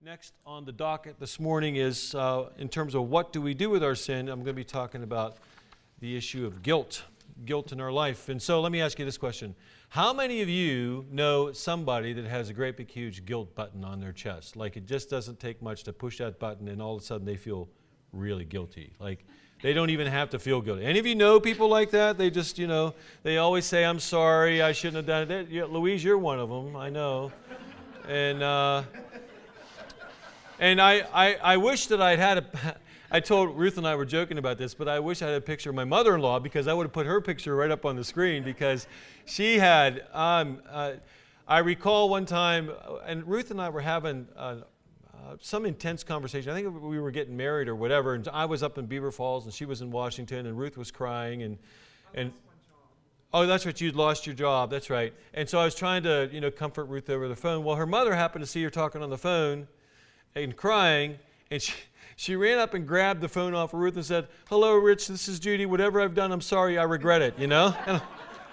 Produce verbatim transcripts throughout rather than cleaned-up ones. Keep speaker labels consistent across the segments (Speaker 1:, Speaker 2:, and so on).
Speaker 1: Next on the docket this morning is, uh, in terms of what do we do with our sin, I'm going to be talking about the issue of guilt, guilt in our life. And so let me ask you this question. How many of you know somebody that has a great big huge guilt button on their chest? Like it just doesn't take much to push that button and all of a sudden they feel really guilty. Like they don't even have to feel guilty. Any of you know people like that? They just, you know, they always say, I'm sorry, I shouldn't have done it. Yeah, Louise, you're one of them, I know. And, uh... And I, I, I wish that I'd had a, I told Ruth and I were joking about this, but I wish I had a picture of my mother-in-law because I would have put her picture right up on the screen because she had, um, uh, I recall one time, and Ruth and I were having uh, uh, some intense conversation. I think we were getting married or whatever, and I was up in Beaver Falls and she was in Washington and Ruth was crying and, and oh, that's right, you'd lost your job, that's right. And so I was trying to, you know, comfort Ruth over the phone. Well, her mother happened to see her talking on the phone and crying, and she, she ran up and grabbed the phone off of Ruth and said, hello, Rich, this is Judy. Whatever I've done, I'm sorry, I regret it, you know? And,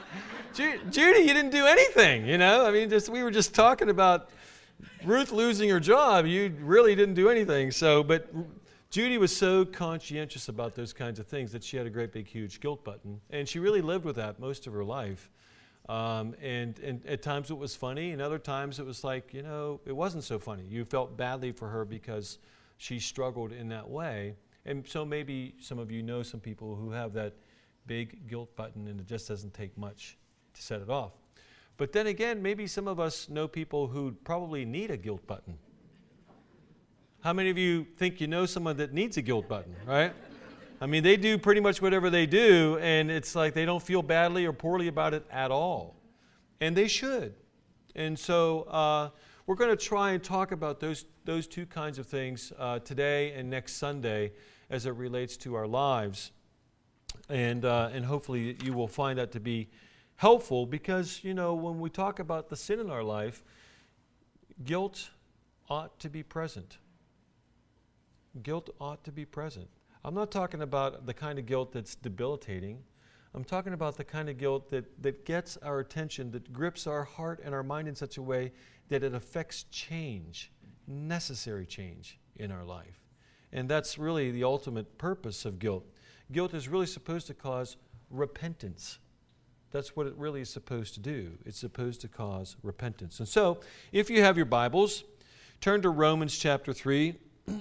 Speaker 1: Judy, you didn't do anything, you know? I mean, just we were just talking about Ruth losing her job. You really didn't do anything. So, but Judy was so conscientious about those kinds of things that she had a great big huge guilt button, and she really lived with that most of her life. Um, and, and at times it was funny, and other times it was like, you know, it wasn't so funny. You felt badly for her because she struggled in that way. And so maybe some of you know some people who have that big guilt button and it just doesn't take much to set it off. But then again, maybe some of us know people who probably need a guilt button. How many of you think you know someone that needs a guilt button, right? I mean, they do pretty much whatever they do, and it's like they don't feel badly or poorly about it at all. And they should. And so uh, we're going to try and talk about those, those two kinds of things uh, today and next Sunday as it relates to our lives. And, uh, and hopefully you will find that to be helpful because, you know, when we talk about the sin in our life, guilt ought to be present. Guilt ought to be present. I'm not talking about the kind of guilt that's debilitating. I'm talking about the kind of guilt that, that gets our attention, that grips our heart and our mind in such a way that it affects change, necessary change in our life. And that's really the ultimate purpose of guilt. Guilt is really supposed to cause repentance. That's what it really is supposed to do. It's supposed to cause repentance. And so, if you have your Bibles, turn to Romans chapter three.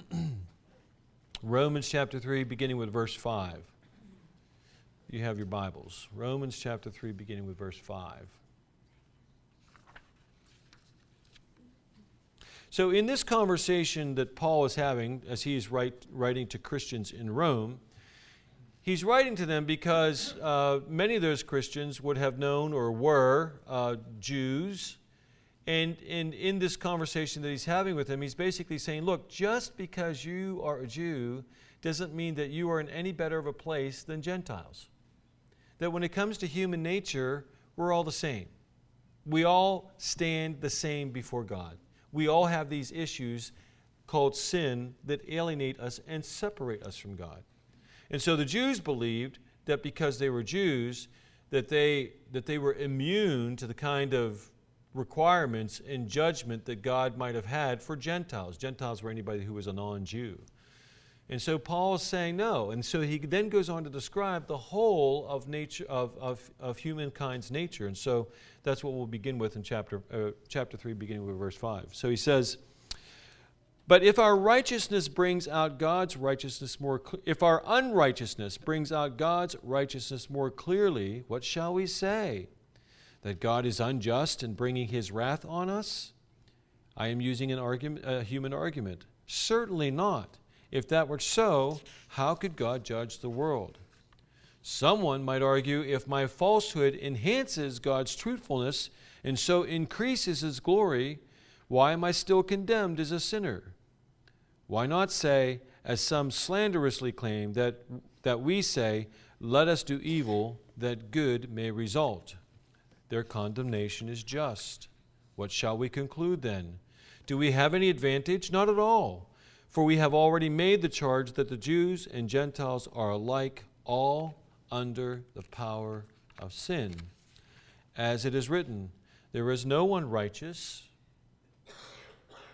Speaker 1: Romans chapter three, beginning with verse five. You have your Bibles. Romans chapter three, beginning with verse five. So in this conversation that Paul is having, as he is write, writing to Christians in Rome, he's writing to them because uh, many of those Christians would have known or were uh, Jews. And, and in this conversation that he's having with them, he's basically saying, look, just because you are a Jew doesn't mean that you are in any better of a place than Gentiles. That when it comes to human nature, we're all the same. We all stand the same before God. We all have these issues called sin that alienate us and separate us from God. And so the Jews believed that because they were Jews, that they, that they were immune to the kind of requirements and judgment that God might have had for Gentiles. Gentiles were anybody who was a non-Jew. And so Paul is saying no. And so he then goes on to describe the whole of nature of, of, of humankind's nature. And so that's what we'll begin with in chapter, uh, chapter three, beginning with verse five. So he says, but if our righteousness brings out God's righteousness more, cl- if our unrighteousness brings out God's righteousness more clearly, what shall we say? That God is unjust in bringing his wrath on us? I am using an argument, a human argument. Certainly not. If that were so, how could God judge the world? Someone might argue, if my falsehood enhances God's truthfulness and so increases his glory, why am I still condemned as a sinner? Why not say, as some slanderously claim, that, that we say, let us do evil, that good may result? Their condemnation is just. What shall we conclude then? Do we have any advantage? Not at all. For we have already made the charge that the Jews and Gentiles are alike, all under the power of sin. As it is written, there is no one righteous,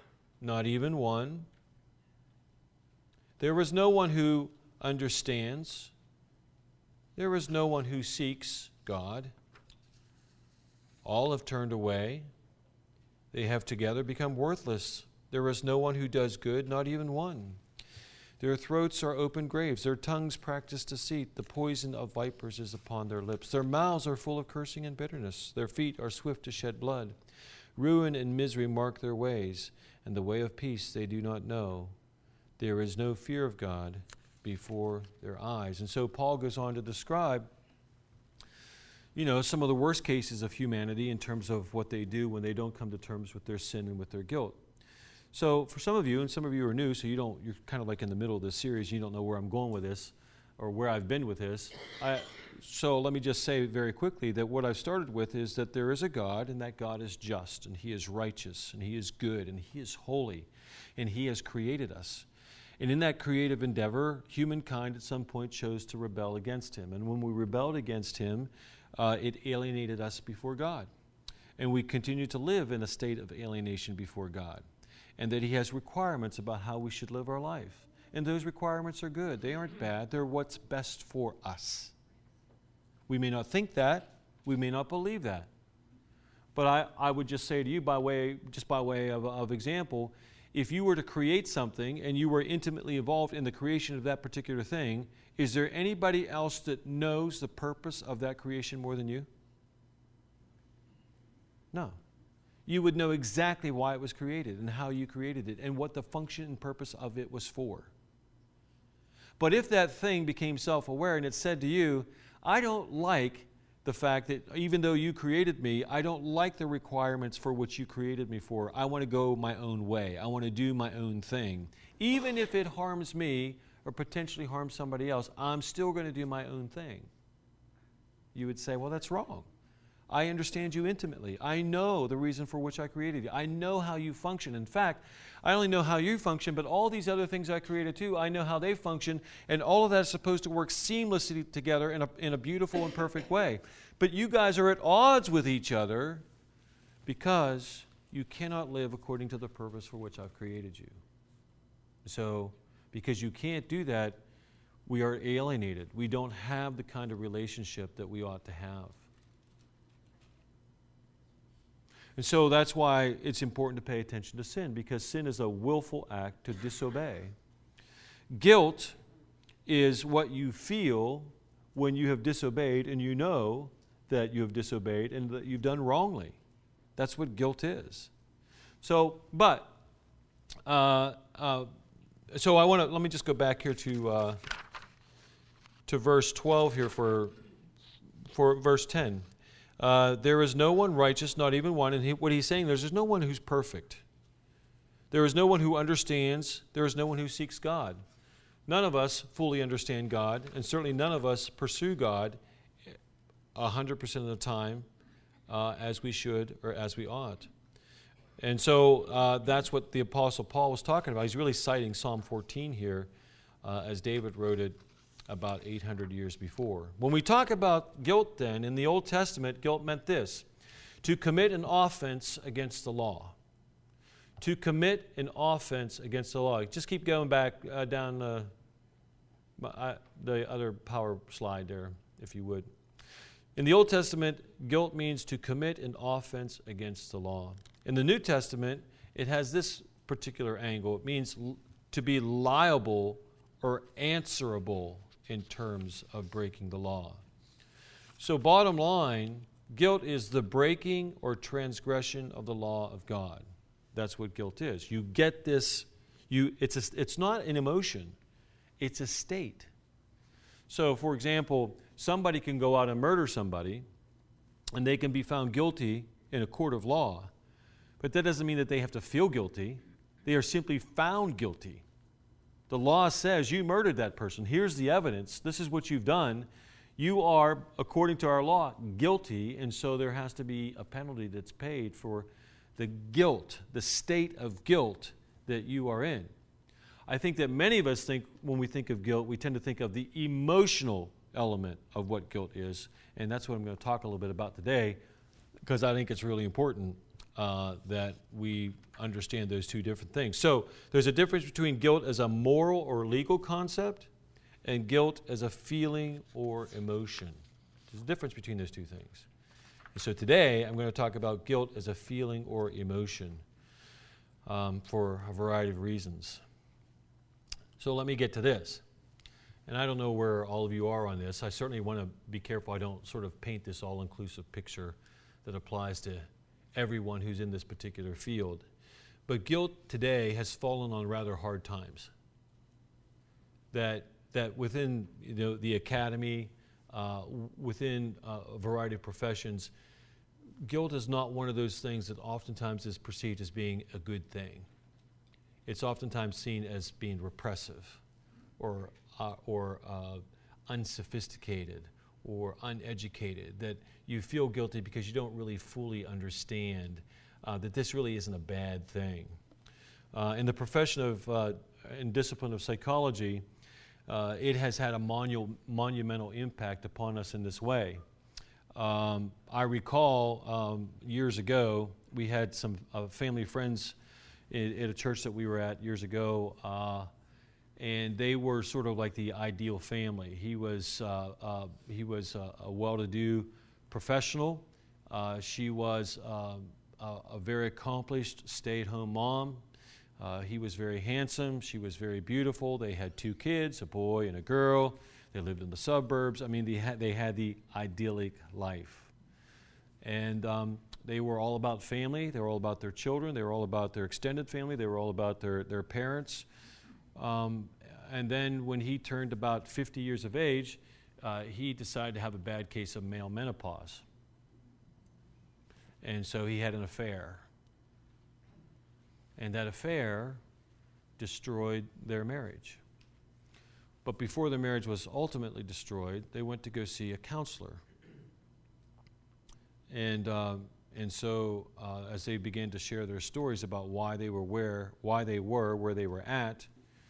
Speaker 1: not even one. There is no one who understands. There is no one who seeks God. All have turned away. They have together become worthless. There is no one who does good, not even one. Their throats are open graves. Their tongues practice deceit. The poison of vipers is upon their lips. Their mouths are full of cursing and bitterness. Their feet are swift to shed blood. Ruin and misery mark their ways, and the way of peace they do not know. There is no fear of God before their eyes. And so Paul goes on to describe, you know, some of the worst cases of humanity in terms of what they do when they don't come to terms with their sin and with their guilt. So for some of you, and some of you are new, so you don't, you're kind of like in the middle of this series, you don't know where I'm going with this or where I've been with this. I, so let me just say very quickly that what I've started with is that there is a God, and that God is just, and He is righteous, and He is good, and He is holy, and He has created us. And in that creative endeavor, humankind at some point chose to rebel against Him. And when we rebelled against Him, uh, it alienated us before God. And we continue to live in a state of alienation before God. And that He has requirements about how we should live our life. And those requirements are good. They aren't bad. They're what's best for us. We may not think that. We may not believe that. But I, I would just say to you, by way, just by way of, of example, if you were to create something and you were intimately involved in the creation of that particular thing, is there anybody else that knows the purpose of that creation more than you? No. You would know exactly why it was created and how you created it and what the function and purpose of it was for. But if that thing became self-aware and it said to you, I don't like the fact that even though you created me, I don't like the requirements for which you created me for. I want to go my own way. I want to do my own thing. Even if it harms me or potentially harms somebody else, I'm still going to do my own thing. You would say, well, that's wrong. I understand you intimately. I know the reason for which I created you. I know how you function. In fact, I only know how you function, but all these other things I created too, I know how they function, and all of that is supposed to work seamlessly together in a, in a beautiful and perfect way. But you guys are at odds with each other because you cannot live according to the purpose for which I've created you. So, because you can't do that, we are alienated. We don't have the kind of relationship that we ought to have. And so that's why it's important to pay attention to sin, because sin is a willful act to disobey. Guilt is what you feel when you have disobeyed and you know that you have disobeyed and that you've done wrongly. That's what guilt is. So, but, uh, uh, so I want to, let me just go back here to uh, to verse twelve here for, for verse ten. Uh, there is no one righteous, not even one. And he, what he's saying there is there's no one who's perfect. There is no one who understands. There is no one who seeks God. None of us fully understand God, and certainly none of us pursue God one hundred percent of the time uh, as we should or as we ought. And so uh, that's what the Apostle Paul was talking about. He's really citing Psalm fourteen here uh, as David wrote it about eight hundred years before. When we talk about guilt then, in the Old Testament, guilt meant this: to commit an offense against the law. To commit an offense against the law. Just keep going back uh, down uh, uh, the other power slide there, if you would. In the Old Testament, guilt means to commit an offense against the law. In the New Testament, it has this particular angle. It means l- to be liable or answerable in terms of breaking the law. So bottom line, guilt is the breaking or transgression of the law of God. That's what guilt is. You get this, you it's a, it's not an emotion, it's a state. So for example, somebody can go out and murder somebody and they can be found guilty in a court of law, but that doesn't mean that they have to feel guilty. They are simply found guilty. The law says you murdered that person. Here's the evidence. This is what you've done. You are, according to our law, guilty, and so there has to be a penalty that's paid for the guilt, the state of guilt that you are in. I think that many of us think, when we think of guilt, we tend to think of the emotional element of what guilt is, and that's what I'm going to talk a little bit about today, because I think it's really important. uh, that we understand those two different things. So there's a difference between guilt as a moral or legal concept and guilt as a feeling or emotion. There's a difference between those two things. And so today I'm going to talk about guilt as a feeling or emotion um, for a variety of reasons. So let me get to this. And I don't know where all of you are on this. I certainly want to be careful I don't sort of paint this all-inclusive picture that applies to everyone who's in this particular field. But guilt today has fallen on rather hard times. That that within you know the academy, uh, within uh, a variety of professions, guilt is not one of those things that oftentimes is perceived as being a good thing. It's oftentimes seen as being repressive, or uh, or uh, unsophisticated, or uneducated, that you feel guilty because you don't really fully understand uh, that this really isn't a bad thing. Uh, in the profession of uh, and discipline of psychology, uh, it has had a monu- monumental impact upon us in this way. Um, I recall um, years ago, we had some uh, family friends in, at a church that we were at years ago, uh, and they were sort of like the ideal family. He was uh, uh, he was a, a well-to-do professional. Uh, she was uh, a, a very accomplished stay-at-home mom. Uh, he was very handsome. She was very beautiful. They had two kids, a boy and a girl. They lived in the suburbs. I mean, they had, they had the idyllic life. And um, they were all about family. They were all about their children. They were all about their extended family. They were all about their, their parents. Um, and then when he turned about fifty years of age, uh, he decided to have a bad case of male menopause. And so he had an affair. And that affair destroyed their marriage. But before their marriage was ultimately destroyed, they went to go see a counselor. And uh, and so uh, as they began to share their stories about why they were where why they were where they were at,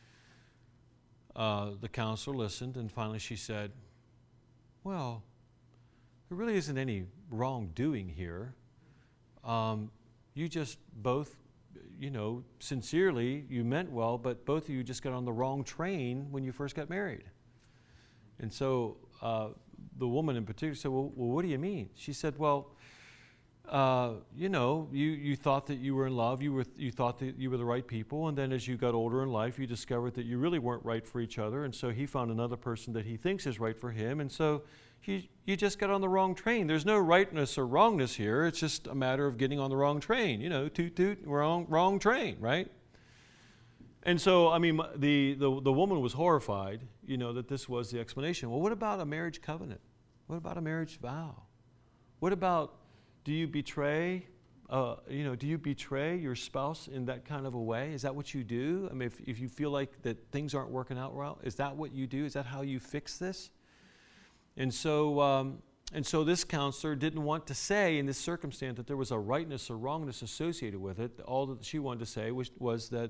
Speaker 1: uh, the counselor listened, and finally she said, "Well, there really isn't any wrongdoing here. Um, you just both." You know, sincerely, you meant well, but both of you just got on the wrong train when you first got married." And so uh, the woman in particular said, well, well, what do you mean? She said, well, uh, you know, you, you thought that you were in love, you were you thought that you were the right people, and then as you got older in life, you discovered that you really weren't right for each other, and so he found another person that he thinks is right for him, and so You, you just got on the wrong train. There's no rightness or wrongness here. It's just a matter of getting on the wrong train. You know, toot, toot, wrong, wrong train, right? And so, I mean, the, the, the woman was horrified, you know, that this was the explanation. Well, what about a marriage covenant? What about a marriage vow? What about, do you betray, uh, you know, do you betray your spouse in that kind of a way? Is that what you do? I mean, if, if you feel like that things aren't working out well, is that what you do? Is that how you fix this? And so, um, and so this counselor didn't want to say in this circumstance that there was a rightness or wrongness associated with it. All that she wanted to say was, was that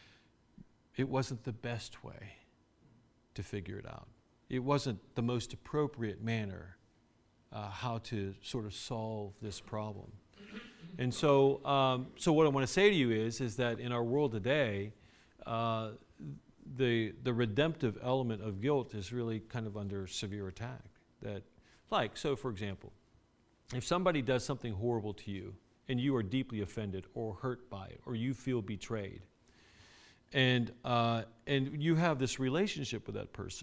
Speaker 1: it wasn't the best way to figure it out. It wasn't the most appropriate manner uh, how to sort of solve this problem. And so, um, so what I want to say to you is, is that in our world today, uh, the the redemptive element of guilt is really kind of under severe attack. That, like, so for example, if somebody does something horrible to you and you are deeply offended or hurt by it, or you feel betrayed, and uh, and you have this relationship with that person,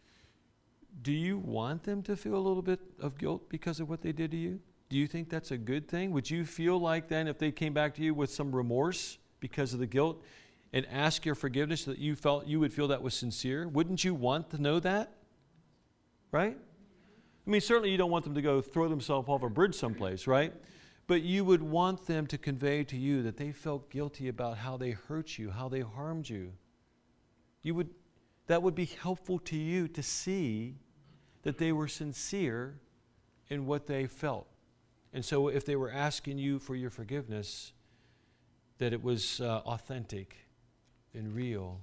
Speaker 1: do you want them to feel a little bit of guilt because of what they did to you? Do you think that's a good thing? Would you feel like then if they came back to you with some remorse because of the guilt and ask your forgiveness, that you felt you would feel that was sincere? Wouldn't you want to know that? Right? I mean, certainly you don't want them to go throw themselves off a bridge someplace, right? But you would want them to convey to you that they felt guilty about how they hurt you, how they harmed you. You would, that would be helpful to you to see that they were sincere in what they felt. And so if they were asking you for your forgiveness, that it was uh, authentic and real.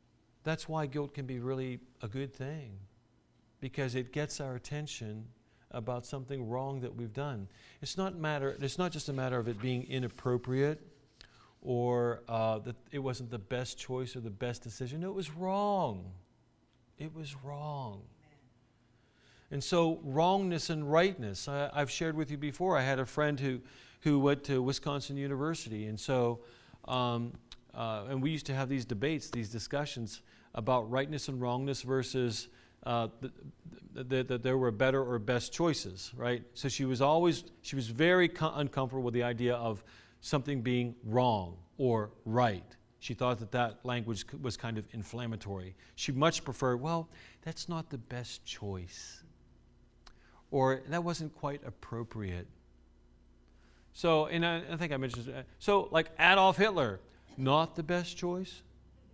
Speaker 1: That's why guilt can be really a good thing, because it gets our attention about something wrong that we've done. It's not matter. It's not just a matter of it being inappropriate or uh, that it wasn't the best choice or the best decision. No, it was wrong. It was wrong. And so wrongness and rightness. I, I've shared with you before. I had a friend who, who went to Wisconsin University, and so um, uh, and we used to have these debates, these discussions about rightness and wrongness versus uh, that the, the, there were better or best choices, right? So she was always, she was very co- uncomfortable with the idea of something being wrong or right. She thought that that language was kind of inflammatory. She much preferred, well, that's not the best choice. Or that wasn't quite appropriate. So, and I, I think I mentioned, so like Adolf Hitler, not the best choice?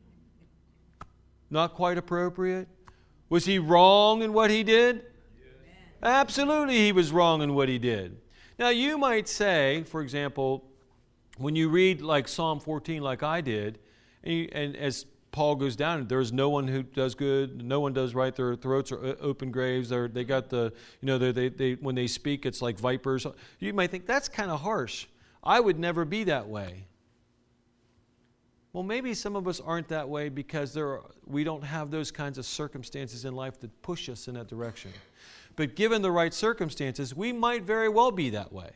Speaker 1: Not quite appropriate? Was he wrong in what he did? Yes. Absolutely he was wrong in what he did. Now you might say, for example, when you read like Psalm fourteen like I did, and, you, and as Paul goes down, there's no one who does good, no one does right, their throats are open graves, They're, they got the, you know, they, they, when they speak it's like vipers. You might think that's kind of harsh. I would never be that way. Well, maybe some of us aren't that way because there are, we don't have those kinds of circumstances in life that push us in that direction. But given the right circumstances, we might very well be that way.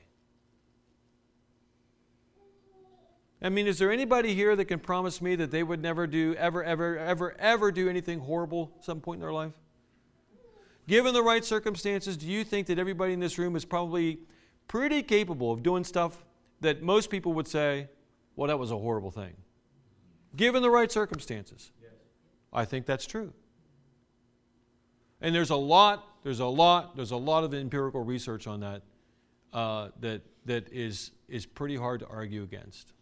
Speaker 1: I mean, is there anybody here that can promise me that they would never do, ever, ever, ever, ever do anything horrible at some point in their life? Given the right circumstances, do you think that everybody in this room is probably pretty capable of doing stuff that most people would say, well, that was a horrible thing? Given the right circumstances. Yes. I think that's true. And there's a lot, there's a lot, there's a lot of empirical research on that uh, that that is is pretty hard to argue against.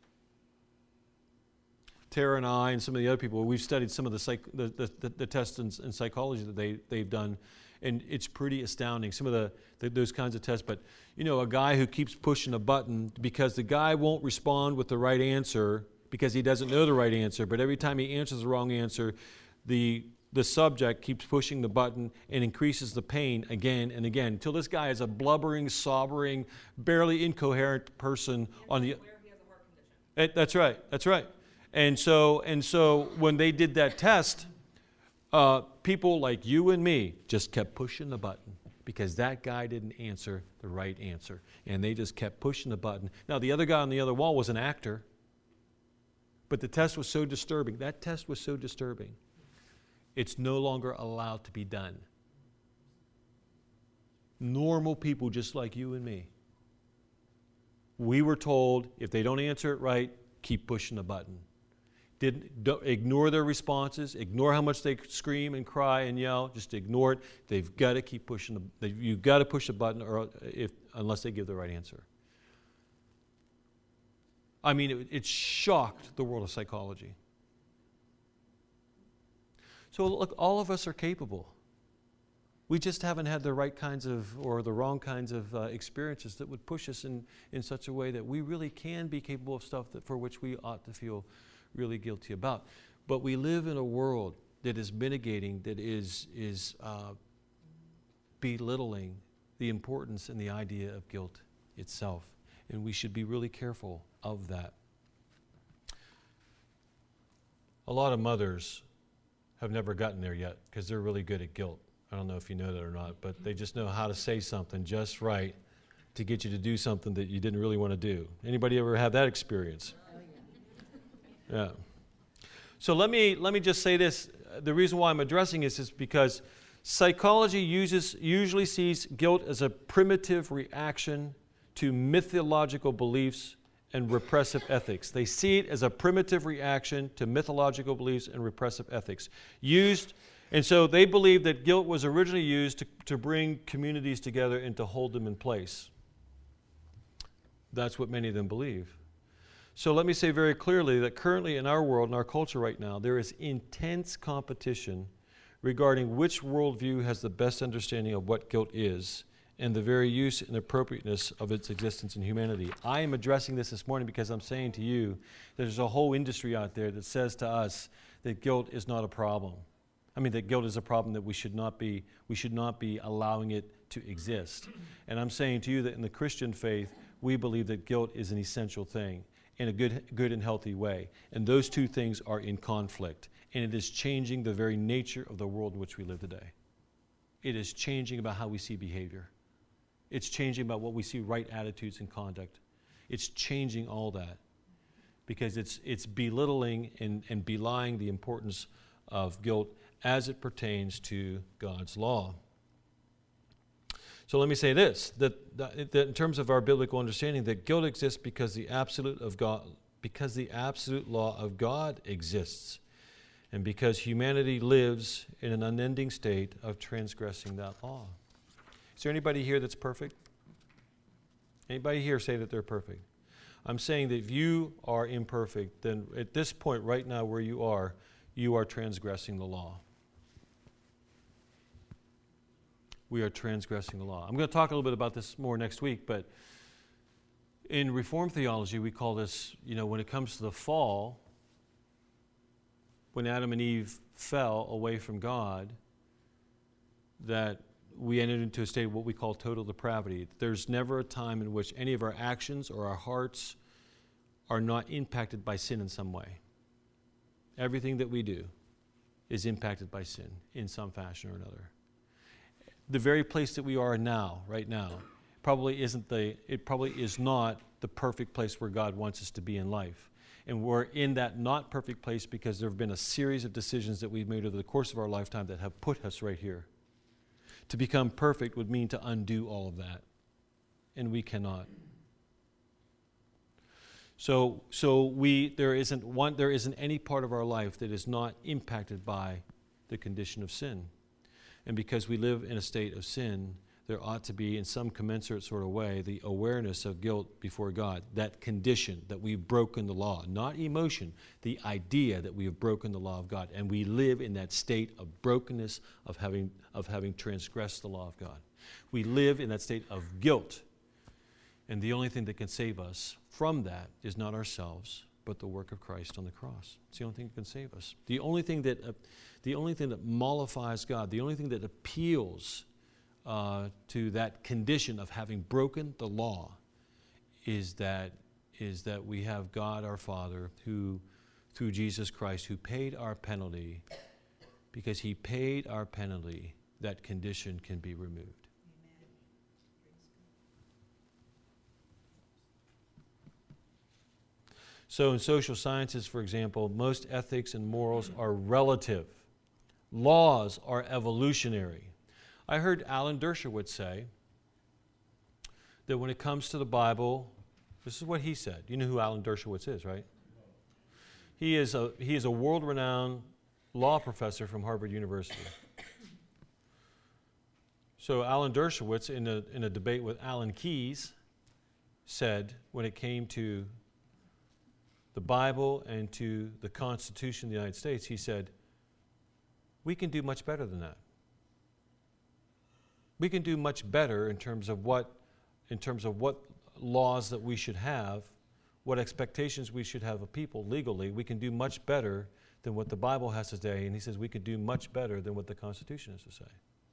Speaker 1: Tara and I and some of the other people, we've studied some of the psych, the, the, the tests in, in psychology that they, they've done, and it's pretty astounding, some of the, the those kinds of tests. But, you know, a guy who keeps pushing a button because the guy won't respond with the right answer because he doesn't know the right answer, but every time he answers the wrong answer, the the subject keeps pushing the button and increases the pain again and again until this guy is a blubbering, sobbering, barely incoherent person on the.
Speaker 2: Where he has a heart condition.
Speaker 1: That's right. That's right. And so and so when they did that test, uh, people like you and me just kept pushing the button because that guy didn't answer the right answer, and they just kept pushing the button. Now the other guy on the other wall was an actor. But the test was so disturbing. That test was so disturbing. It's no longer allowed to be done. Normal people just like you and me. We were told if they don't answer it right, keep pushing the button. Didn't don't, ignore their responses. Ignore how much they scream and cry and yell. Just ignore it. They've got to keep pushing the. You've got to push the button, or if unless they give the right answer. I mean, it, it shocked the world of psychology. So look, all of us are capable. We just haven't had the right kinds of, or the wrong kinds of uh, experiences that would push us in, in such a way that we really can be capable of stuff that for which we ought to feel really guilty about. But we live in a world that is mitigating, that is, is uh, belittling the importance and the idea of guilt itself. And we should be really careful of that. A lot of mothers have never gotten there yet because they're really good at guilt. I don't know if you know that or not, but they just know how to say something just right to get you to do something that you didn't really want to do. Anybody ever have that experience? Yeah. So let me let me just say this. The reason why I'm addressing this is because psychology uses usually sees guilt as a primitive reaction to mythological beliefs and repressive ethics. They see it as a primitive reaction to mythological beliefs and repressive ethics. Used, and so they believe that guilt was originally used to, to bring communities together and to hold them in place. That's what many of them believe. So let me say very clearly that currently in our world, in our culture right now, there is intense competition regarding which worldview has the best understanding of what guilt is and the very use and appropriateness of its existence in humanity. I am addressing this this morning because I'm saying to you that there's a whole industry out there that says to us that guilt is not a problem. I mean, that guilt is a problem that we should not be, we should not be allowing it to exist. And I'm saying to you that in the Christian faith, we believe that guilt is an essential thing in a good, good and healthy way. And those two things are in conflict. And it is changing the very nature of the world in which we live today. It is changing about how we see behavior. It's changing about what we see right attitudes and conduct. It's changing all that because it's it's belittling and, and belying the importance of guilt as it pertains to God's law. So let me say this, that, that, that in terms of our biblical understanding, that guilt exists because the absolute of God, because the absolute law of God exists, and because humanity lives in an unending state of transgressing that law. Is there anybody here that's perfect? Anybody here say that they're perfect? I'm saying that if you are imperfect, then at this point right now where you are, you are transgressing the law. We are transgressing the law. I'm going to talk a little bit about this more next week, but in Reformed theology, we call this, you know, when it comes to the fall, when Adam and Eve fell away from God, that we entered into a state of what we call total depravity. There's never a time in which any of our actions or our hearts are not impacted by sin in some way. Everything that we do is impacted by sin in some fashion or another. The very place that we are now, right now, probably isn't the, it probably is not the perfect place where God wants us to be in life. And we're in that not perfect place because there have been a series of decisions that we've made over the course of our lifetime that have put us right here. To become perfect would mean to undo all of that. And we cannot. So, so we there isn't one there isn't any part of our life that is not impacted by the condition of sin. And because we live in a state of sin, there ought to be, in some commensurate sort of way, the awareness of guilt before God, that condition that we've broken the law, not emotion, the idea that we have broken the law of God. And we live in that state of brokenness, of having, of having transgressed the law of God. We live in that state of guilt. And the only thing that can save us from that is not ourselves, but the work of Christ on the cross. It's the only thing that can save us. The only thing that, uh, the only thing that mollifies God, the only thing that appeals uh, to that condition of having broken the law, is that is that we have God our Father who, through Jesus Christ, who paid our penalty. Because He paid our penalty, that condition can be removed. So in social sciences, for example, most ethics and morals are relative. Laws are evolutionary. I heard Alan Dershowitz say that when it comes to the Bible, this is what he said. You know who Alan Dershowitz is, right? He is a, he is a world-renowned law professor from Harvard University. So Alan Dershowitz, in a, in a debate with Alan Keyes, said when it came to the Bible and to the Constitution of the United States, he said, we can do much better than that. We can do much better in terms of what, in terms of what laws that we should have, what expectations we should have of people legally. We can do much better than what the Bible has to say, and he says we could do much better than what the Constitution has to say.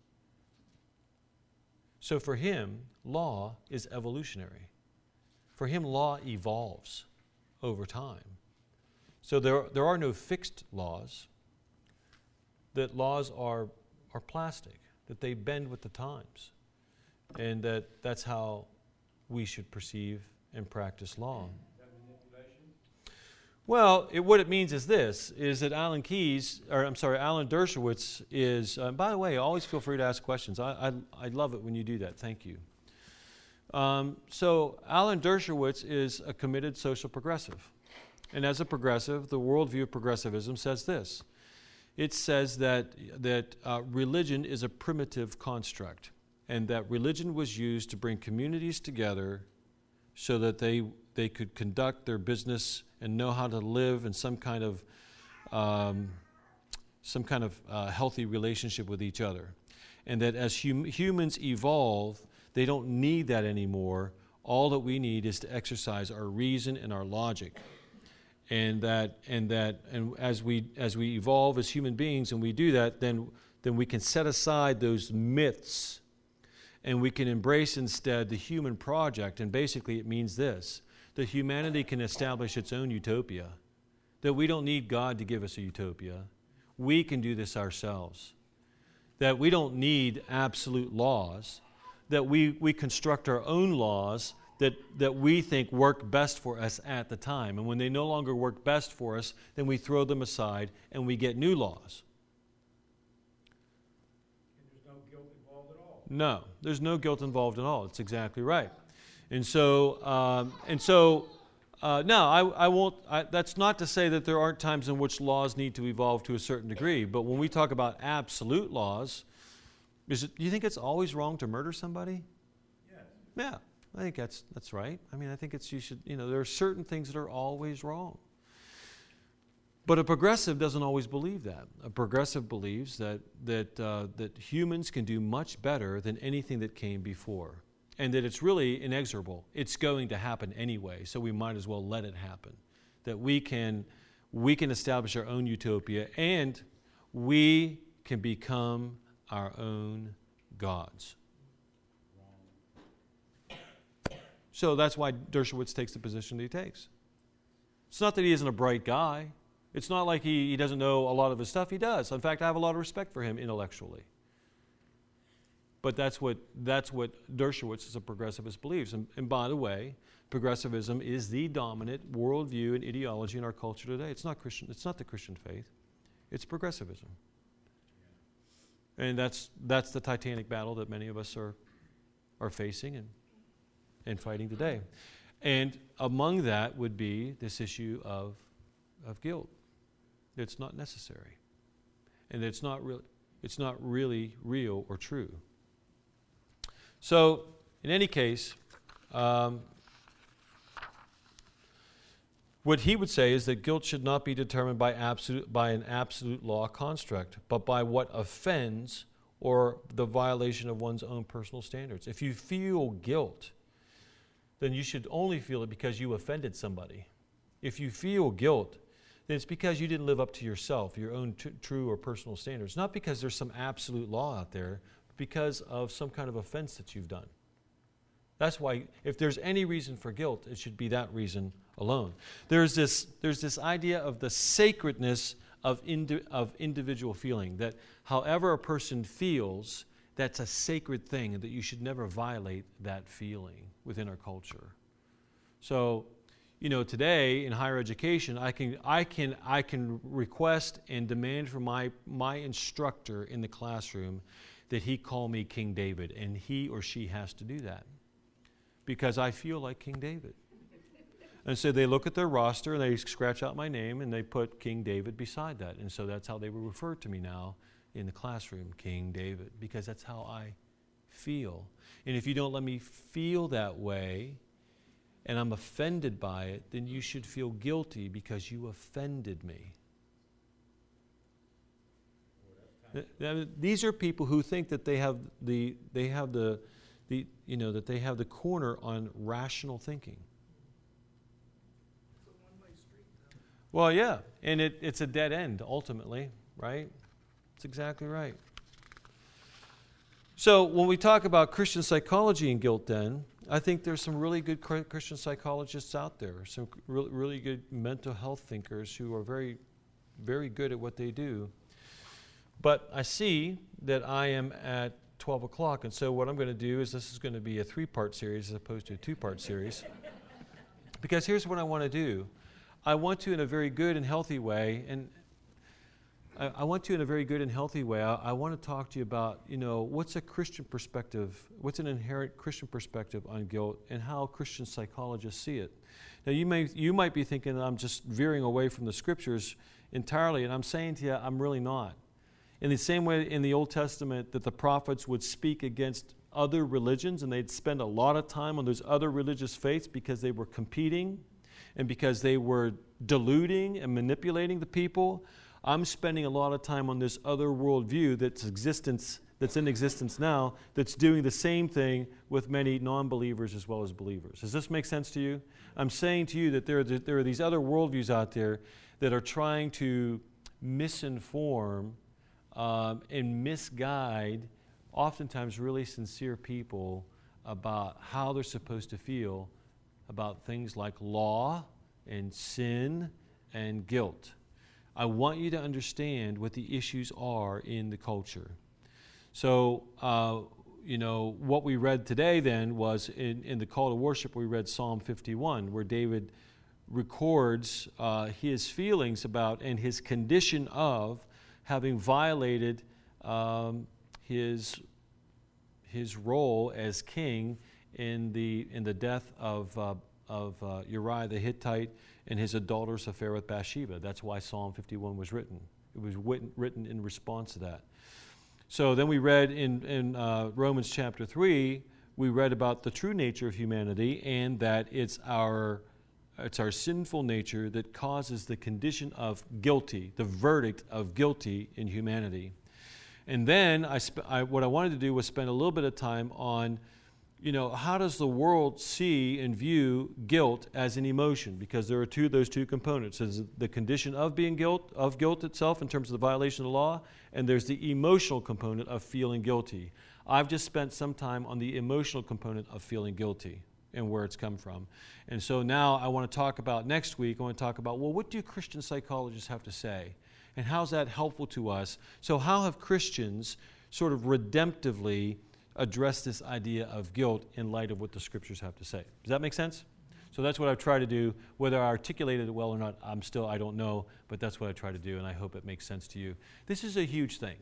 Speaker 1: So for him, law is evolutionary. For him, law evolves over time. So there, there are no fixed laws, that laws are, are plastic, that they bend with the times, and that that's how we should perceive and practice law.
Speaker 2: Is that manipulation?
Speaker 1: Well, it, what it means is this, is that Alan Keyes, or I'm sorry, Alan Dershowitz is, uh, by the way, always feel free to ask questions. I, I, I love it when you do that. Thank you. Um, so Alan Dershowitz is a committed social progressive. And as a progressive, the worldview of progressivism says this. It says that, that uh, religion is a primitive construct, and that religion was used to bring communities together so that they, they could conduct their business and know how to live in some kind of, um, some kind of uh, healthy relationship with each other. And that as hum- humans evolve, they don't need that anymore. All that we need is to exercise our reason and our logic. And that, and that, and as we as we evolve as human beings, and we do that, then then we can set aside those myths and we can embrace instead the human project. And basically it means this, that humanity can establish its own utopia, that we don't need God to give us a utopia. We can do this ourselves, that we don't need absolute laws, that we, we construct our own laws that, that we think work best for us at the time. And when they no longer work best for us, then we throw them aside and we get new laws.
Speaker 2: And there's no guilt involved at all.
Speaker 1: No, there's no guilt involved at all. It's exactly right. And so, um, and so, uh, no, I, I won't. I, that's not to say that there aren't times in which laws need to evolve to a certain degree. But when we talk about absolute laws, is it, do you think it's always wrong to murder somebody?
Speaker 2: Yes.
Speaker 1: Yeah, I think that's that's right. I mean, I think it's you should. You know, there are certain things that are always wrong. But a progressive doesn't always believe that. A progressive believes that that uh, that humans can do much better than anything that came before, and that it's really inexorable. It's going to happen anyway, so we might as well let it happen. That we can we can establish our own utopia, and we can become our own gods. So that's why Dershowitz takes the position that he takes. It's not that he isn't a bright guy. It's not like he, he doesn't know a lot of his stuff. He does. In fact, I have a lot of respect for him intellectually. But that's what that's what Dershowitz as a progressivist believes. And, and by the way, progressivism is the dominant worldview and ideology in our culture today. It's not Christian. It's not the Christian faith. It's progressivism. And that's that's the titanic battle that many of us are are facing and and fighting today. And among that would be this issue of of guilt. It's not necessary, and it's not real. It's not really real or true. So, in any case, um, what he would say is that guilt should not be determined by absolute by an absolute law construct, but by what offends or the violation of one's own personal standards. If you feel guilt, then you should only feel it because you offended somebody. If you feel guilt, then it's because you didn't live up to yourself, your own t- true or personal standards. Not because there's some absolute law out there, but because of some kind of offense that you've done. That's why, if there's any reason for guilt, it should be that reason alone. There's this, there's this idea of the sacredness of, indi- of individual feeling, that however a person feels, that's a sacred thing, and that you should never violate that feeling within our culture. So, you know, today in higher education, I can I can I can request and demand from my my instructor in the classroom that he call me King David, and he or she has to do that because I feel like King David. And so they look at their roster and they scratch out my name and they put King David beside that, and so that's how they will refer to me now in the classroom, King David, because that's how I feel. And if you don't let me feel that way, and I'm offended by it, then you should feel guilty because you offended me. These are people who think that they have the they have the the you know that they have the corner on rational thinking.
Speaker 2: It's a one-way street, though.
Speaker 1: Well, yeah, and it, it's a dead end ultimately, right? That's exactly right. So when we talk about Christian psychology and guilt, then I think there's some really good Christian psychologists out there, some really, really good mental health thinkers who are very, very good at what they do. But I see that I am at twelve o'clock, and so what I'm going to do is this is going to be a three-part series as opposed to a two-part series. Because here's what I want to do. I want to, in a very good and healthy way, and I, I want to, in a very good and healthy way, I, I want to talk to you about, you know, what's a Christian perspective, what's an inherent Christian perspective on guilt, and how Christian psychologists see it. Now, you may you might be thinking that I'm just veering away from the Scriptures entirely, and I'm saying to you, I'm really not. In the same way in the Old Testament that the prophets would speak against other religions, and they'd spend a lot of time on those other religious faiths because they were competing and because they were deluding and manipulating the people, I'm spending a lot of time on this other worldview that's existence that's in existence now that's doing the same thing with many non-believers as well as believers. Does this make sense to you? I'm saying to you that there are, there are these other worldviews out there that are trying to misinform um, and misguide oftentimes really sincere people about how they're supposed to feel about things like law and sin and guilt. I want you to understand what the issues are in the culture. So, uh, you know, what we read today then was in, in the call to worship, we read Psalm fifty-one, where David records uh, his feelings about and his condition of having violated um, his his role as king in the in the death of uh, of uh, Uriah the Hittite and his adulterous affair with Bathsheba. That's why Psalm fifty-one was written. It was written, written in response to that. So then we read in in uh, Romans chapter three, we read about the true nature of humanity and that it's our It's our sinful nature that causes the condition of guilty, the verdict of guilty in humanity. And then I, sp- I, what I wanted to do was spend a little bit of time on, you know, how does the world see and view guilt as an emotion? Because there are two those two components. There's the condition of being guilt, of guilt itself in terms of the violation of the law, and there's the emotional component of feeling guilty. I've just spent some time on the emotional component of feeling guilty and where it's come from. And so now I want to talk about, next week, I want to talk about, well, what do Christian psychologists have to say? And how's that helpful to us? So how have Christians sort of redemptively addressed this idea of guilt in light of what the Scriptures have to say? Does that make sense? So that's what I've tried to do. Whether I articulated it well or not, I'm still, I don't know, but that's what I try to do, and I hope it makes sense to you. This is a huge thing.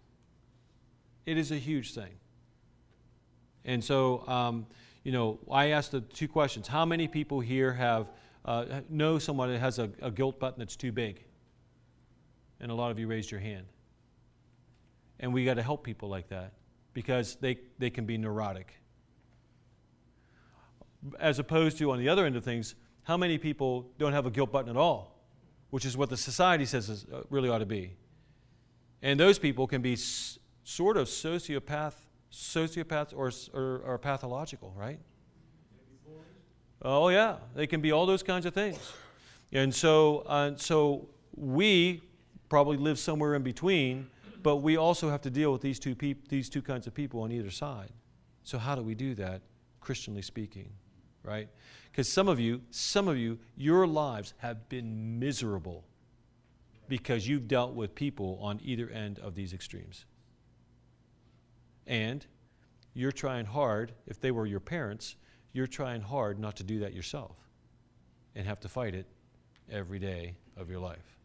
Speaker 1: It is a huge thing. And so, um, you know, I asked the two questions. How many people here have uh, know someone that has a, a guilt button that's too big? And a lot of you raised your hand. And we got to help people like that because they, they can be neurotic. As opposed to, on the other end of things, how many people don't have a guilt button at all, which is what the society says is, uh, really ought to be. And those people can be s- sort of sociopath sociopaths or, or, or pathological, right? Oh, yeah. They can be all those kinds of things. And so, uh, so we probably live somewhere in between, but we also have to deal with these two, peop- these two kinds of people on either side. So how do we do that, Christianly speaking, right? Because some of you, some of you, your lives have been miserable because you've dealt with people on either end of these extremes. And you're trying hard, if they were your parents, you're trying hard not to do that yourself and have to fight it every day of your life.